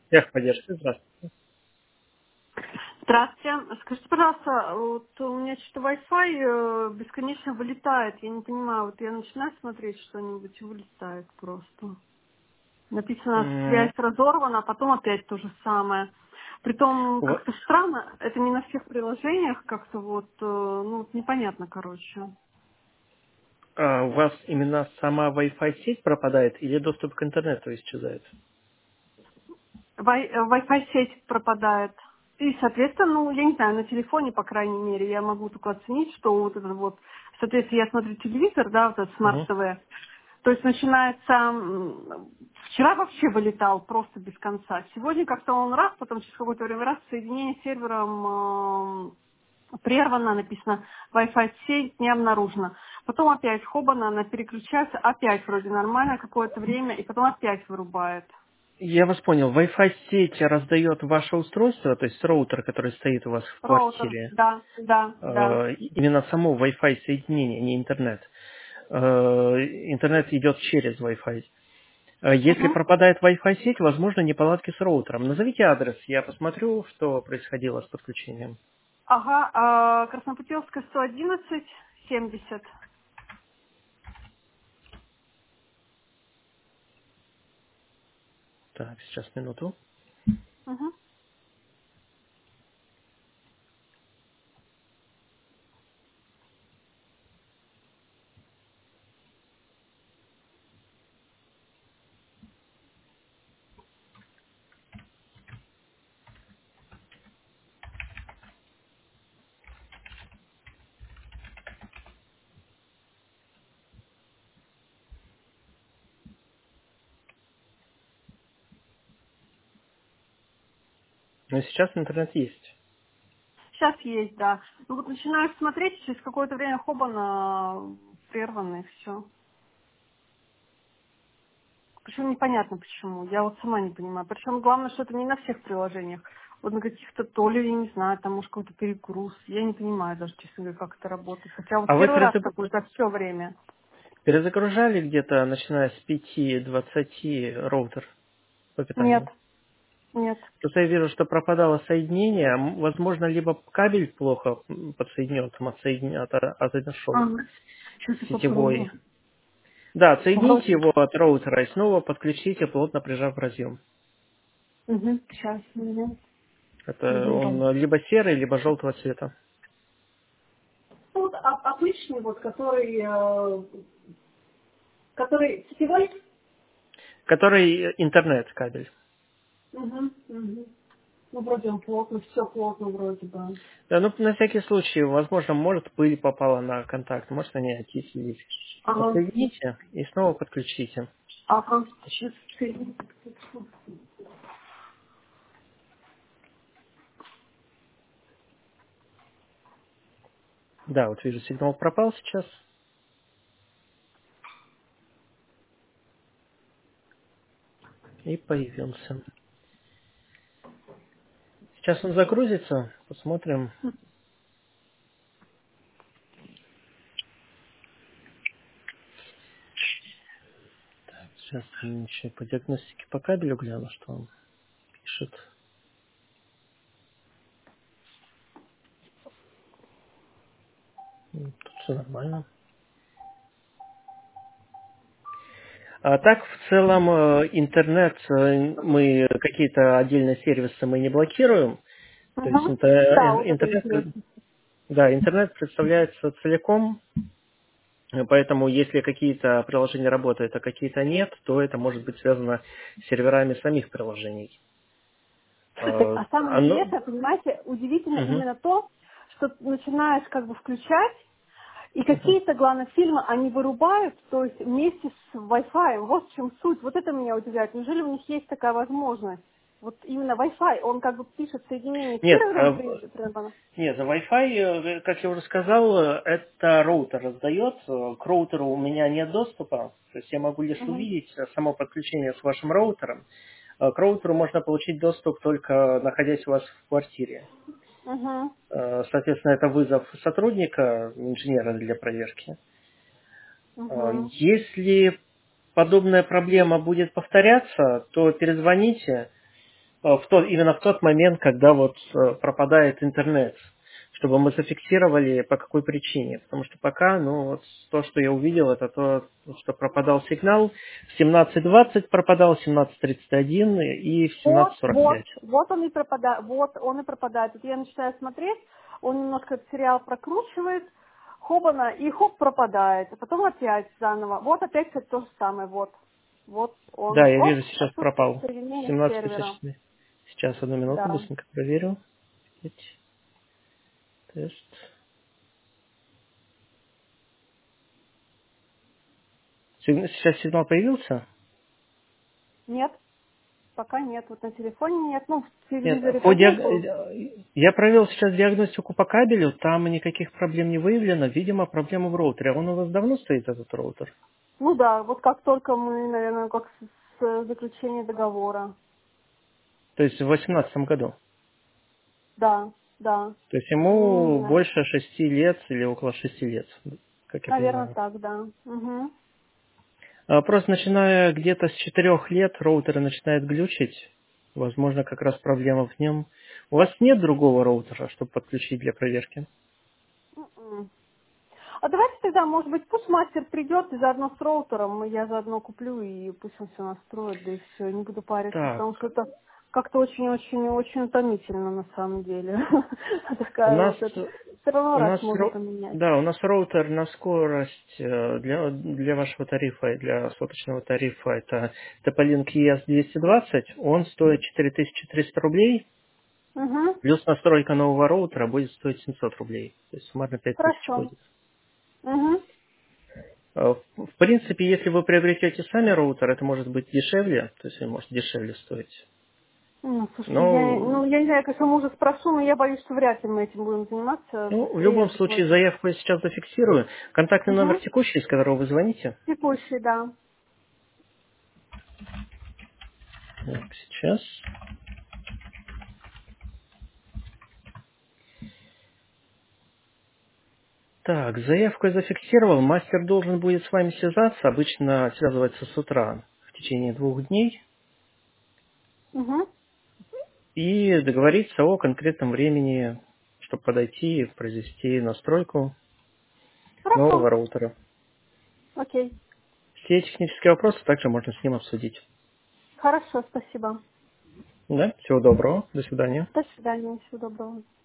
Техподдержка, здравствуйте. Здравствуйте. Скажите, пожалуйста, вот у меня что-то Wi-Fi бесконечно вылетает. Я не понимаю, вот я начинаю смотреть что-нибудь и вылетает просто. Написано М, «связь разорвана», а потом опять то же самое. Притом У ва- как-то странно, это не на всех приложениях, как-то вот, ну, вот непонятно, короче. у вас именно сама Wi-Fi сеть пропадает или доступ к интернету исчезает? Wi-Fi сеть пропадает. И, соответственно, ну, я не знаю, на телефоне, по крайней мере, я могу только оценить, что вот это вот, соответственно, я смотрю телевизор, да, вот этот Мгм. смарт-ТВ. То есть начинается, вчера вообще вылетал просто без конца. Сегодня как-то он раз, потом через какое-то время раз, соединение с сервером прервано, написано Wi-Fi сеть не обнаружена. Потом опять хобана, она переключается, опять вроде нормально какое-то время, и потом опять вырубает. Я вас понял. Wi-Fi сеть раздает ваше устройство, то есть роутер, который стоит у вас в Роутер, квартире. да, да, да. Именно само Wi-Fi соединение, не интернет. Интернет идет через Wi-Fi. Если Мгм. пропадает Wi-Fi сеть, возможно неполадки с роутером. Назовите адрес, я посмотрю, что происходило с подключением. Ага, Краснопутевская 111, 70. Так, сейчас минуту. Мгм. Но сейчас интернет есть. Сейчас есть, да. Ну вот начинаю смотреть, через какое-то время хобана прервано, и все. Причем непонятно почему. Я вот сама не понимаю. Причем главное, что это не на всех приложениях. Вот на каких-то то ли, я не знаю, там может какой-то перегруз. Я не понимаю даже, честно говоря, как это работает. Хотя вот А вы первый раз такой за все время. перезагружали где-то, начиная с 5-20 роутер по Нет, питанию? нет. Просто я вижу, что пропадало соединение. Возможно, либо кабель плохо подсоединен, там отошел Ага. Сейчас я сетевой. попробую. Да, отсоедините Вроде. его от роутера и снова подключите, плотно прижав разъем. Угу. Сейчас. Угу. Это Угу. он либо серый, либо желтого цвета. Ну, вот обычный, вот, который сетевой. Который интернет кабель. Угу. Угу. Ну, вроде он плотно, все плотно вроде бы. Да, ну, на всякий случай, возможно, может пыль попала на контакт, может, они окислились. Ага. Отсоедините и снова подключите. Ага. Сейчас. Да, вот вижу, сигнал пропал сейчас и появился. Сейчас он загрузится, посмотрим. Так, сейчас еще по диагностике по кабелю гляну, что он пишет. Тут все нормально. А так, в целом, интернет, мы какие-то отдельные сервисы мы не блокируем. То есть Угу. Да, вот это интернет, интересно. да, интернет представляется целиком, поэтому если какие-то приложения работают, а какие-то нет, то это может быть связано с серверами самих приложений. Так, а самое Оно... интересное, понимаете, удивительно Мгм, именно то, что начинаешь как бы включать, и мгм. какие-то, главное, фильмы они вырубают, то есть вместе с Wi-Fi. Вот в чем суть. Вот это меня удивляет. Неужели у них есть такая возможность? Вот именно Wi-Fi, он как бы пишет соединение с Нет, сервером прервано. нет, за Wi-Fi, как я уже сказал, это роутер раздает. К роутеру у меня нет доступа, то есть я могу лишь Угу. увидеть само подключение с вашим роутером. К роутеру можно получить доступ только находясь у вас в квартире. Угу. Соответственно, это вызов сотрудника, инженера для проверки. Угу. Если подобная проблема будет повторяться, то перезвоните, именно в тот момент, когда вот пропадает интернет, чтобы мы зафиксировали, по какой причине. Потому что пока, ну, вот то, что я увидел, это то, что пропадал сигнал. В 17:20 пропадал, в 17:31 и в Вот, 17:45. вот он и пропадает, вот он и пропадает. Вот я начинаю смотреть, он немножко этот сериал прокручивает, хобана, и хоп, пропадает. А потом опять заново. Вот опять кстати, то же самое, вот. Вот Да, он, я оп, вижу, сейчас отсутствует пропал. соединение с сервером. 17:54. Сейчас, одну минуту, Да. быстренько проверю. Тест. Сейчас сигнал появился? Нет, пока нет. Вот на телефоне нет. Ну, в Нет, телевизоре-то был. я провел сейчас диагностику по кабелю, там никаких проблем не выявлено. Видимо, проблема в роутере. А он у вас давно стоит, этот роутер? Ну да, вот как только мы, наверное, как с заключения договора. То есть в 2018 году. Да, да. То есть ему Именно. больше 6 лет или около 6 лет, как я Наверное, понимаю. так, да. Угу. Просто начиная где-то с 4 лет роутеры начинают глючить. Возможно, как раз проблема в нем. У вас нет другого роутера, чтобы подключить для проверки? А давайте тогда, может быть, пусть мастер придет и заодно с роутером, и я заодно куплю, и пусть он все настроит, да и все, не буду париться, Так, потому что это как-то очень-очень-очень утомительно на самом деле. у Такая нас вот это. Все равно У раз нас, можно поменять. да, у нас роутер на скорость для вашего тарифа и для соточного тарифа это TP-Link ES220, он стоит 4300 рублей, Угу. плюс настройка нового роутера будет стоить 700 рублей, то есть суммарно 5000 Хорошо. будет. Угу. В принципе, если вы приобретете сами роутер, это может быть дешевле, то есть он может дешевле стоить. Ну, слушайте, Но я не знаю, я, конечно, мужа спрошу, но я боюсь, что вряд ли мы этим будем заниматься в быстрее. любом случае заявку я сейчас зафиксирую. Контактный номер Угу. текущий, с которого вы звоните. Текущий, да. Так, сейчас. Так, заявку я зафиксировал. Мастер должен будет с вами связаться. Обычно связывается с утра в течение 2 дней. Угу. И договориться о конкретном времени, чтобы подойти и произвести настройку Хорошо. нового роутера. Окей. Все технические вопросы также можно с ним обсудить. Хорошо, спасибо. Да? Всего доброго. До свидания. До свидания. Всего доброго.